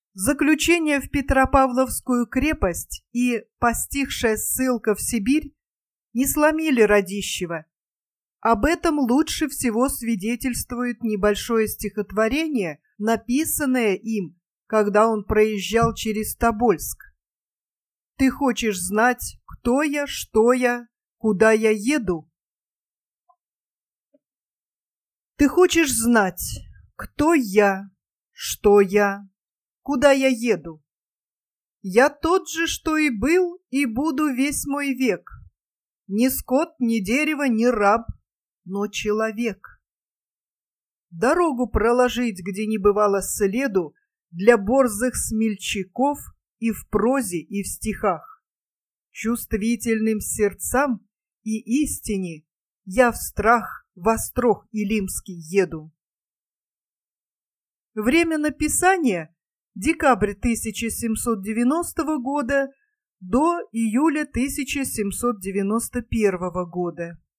Заключение в Петропавловскую крепость и постигшая ссылка в Сибирь не сломили Радищева. Об этом лучше всего свидетельствует небольшое стихотворение, написанное им, когда он проезжал через Тобольск. «Ты хочешь знать, кто я, что я, куда я еду?» Ты хочешь знать, кто я, что я, куда я еду? Я тот же, что и был, и буду весь мой век. Ни скот, ни дерево, ни раб, но человек. Дорогу проложить, где не бывало следу, для борзых смельчаков и в прозе, и в стихах. Чувствительным сердцам и истине я в страх, в Острог Илимский еду. Время написания – декабрь 1790 года до июля 1791 года.